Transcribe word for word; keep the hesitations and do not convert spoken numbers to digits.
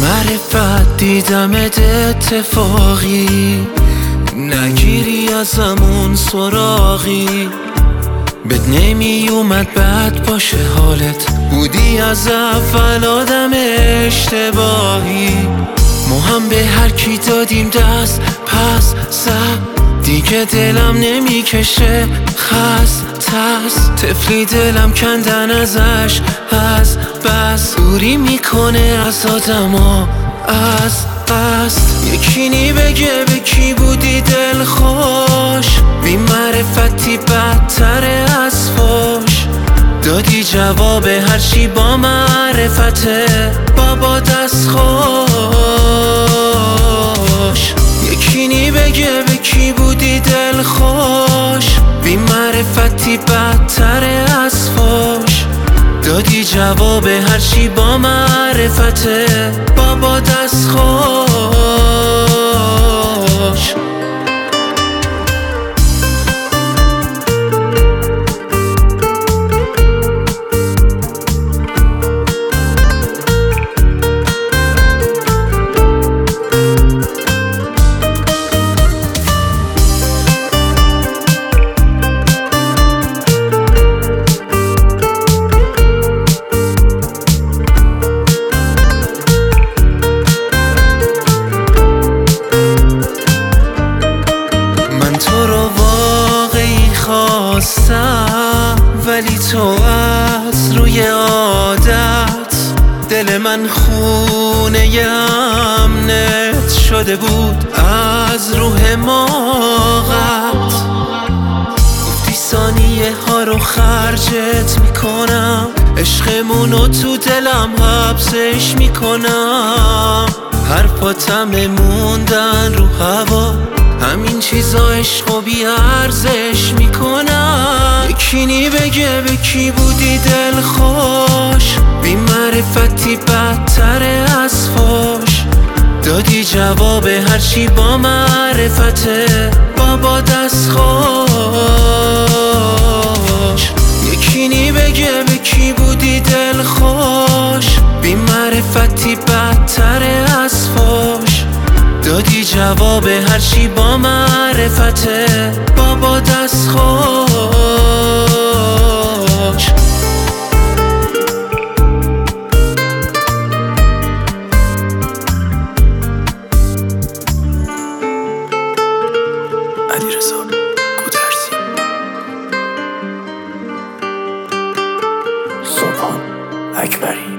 معرفت دیدمت اتفاقی، نگیری ازمون سراغی. بد نمی اومد بد باشه حالت، بودی از اول آدم اشتباهی. ما هم به هر کی دادیم دست پس زد، دیگه دلم نمیکشه خسته است. طفلی دلم کندن ازش از بس، دوری میکنه از آدما از قصد. یکی نی بگه به کی بودی دل خوش، بی معرفتی بدتره از فوش. دادی جواب هرچی با معرفته، بابا دست خوش. یکی نی بگه به کی بودی دل خوش، بی معرفتی بدتره از فوش. دادی جواب هرچی با معرفته، بابا دست خوش. ولی تو از روی عادت، دل من خونه امنت شده بود از روح ماغت. گفتی ثانیه ها رو خرجت میکنم، عشقمونو تو دلم حبسش میکنم. حرفاتم موندن رو هوا، همین چیزا عشقو بی ارزش میکنم. یکی نی بگه به کی بودی دل خوش، بی معرفتی بدتره از فوش. دادی جواب هرچی با معرفته، بابا دست خوش. یکی نی بگه به کی بودی دل خوش، بی معرفتی بدتره از فوش. دادی جواب هرچی با معرفته، بابا دست خوش. علیرضا گودرزی. سلطان اکبری.